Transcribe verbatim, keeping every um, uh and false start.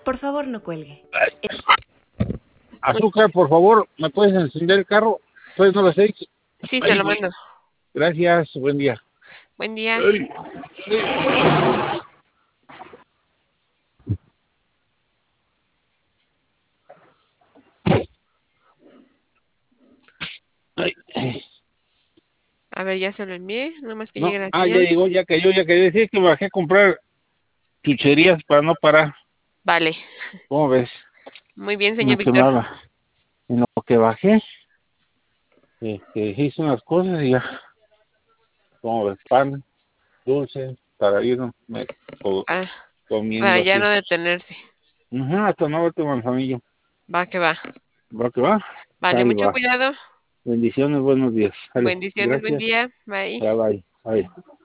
Por favor, no cuelgue. Azúcar, por favor, ¿me puedes encender el carro? Pues no lo sé. Sí, se Ay, lo mando. gracias, buen día. Buen día. Ay, ay. Ay. A ver, ya se lo envié, nomás que No, llegue la ah, ya señal. llegó, ya cayó, ya cayó. Decía que bajé a comprar chucherías para no parar. Vale. ¿Cómo ves? Muy bien, No señor que me Víctor. habla. En lo que bajé, este, hice unas cosas y ya. ¿Cómo ves? Pan, dulce, taradino, me todo Ah, para comiendo ya así. no detenerse. Ajá, hasta no verte manzanillo. Va que va. ¿Va que va? Vale, Ahí mucho va. cuidado. Bendiciones, buenos días. Vale, Bendiciones, buen gracias. día. Bye. Ya, bye. Bye.